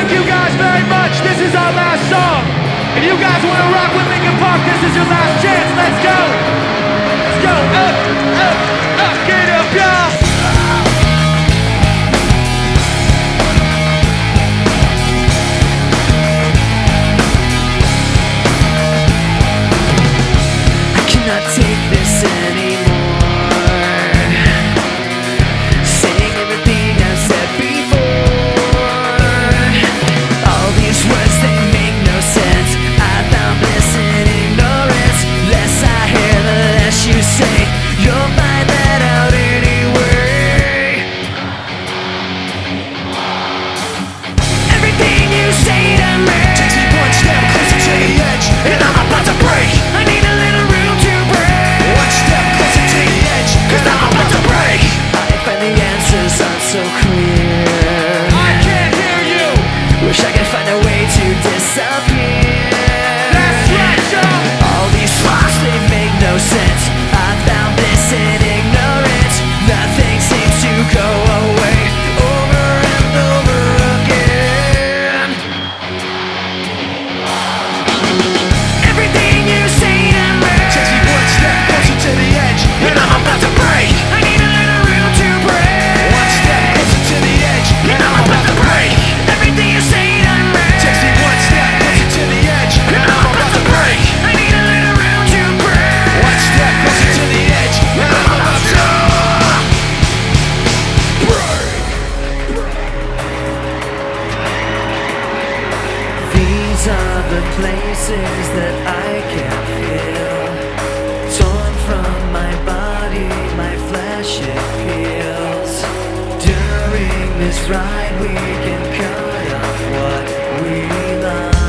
you guys very much. This is our last song. If you guys want to rock with Linkin Park, this is your last chance. Let's go. Let's go. Up, up, up. Get up, y'all. I cannot take this anymore. Saying everything I've said before. All these words, they make no sense. I found bliss in ignorance. Less I hear, the less you say. You'll find that out anyway. Everything you say to me takes me one step closer to the edge, and I'm about to break. I need a little room to breathe. One step closer to the edge, cause I'm about to break. I find the answers aren't so clear. I can't hear you. Wish I could find a way to disappear. That's right, y'all. All these thoughts, they make no sense. I found this in ignorance. Nothing seems to go away over and over again. Everything you say to me Takes me one step closer to the edge, and I'm about to break. I need a little room to breathe. One step closer to the edge, and I'm about to break. Everything you say to me Takes me one step closer to the edge, and I'm about to break. I need a little room to breathe. One step closer to the edge, and I'm about to break. These are the places that I can feel. Torn from my body, my flesh it peels. During this ride we can cut off what we love.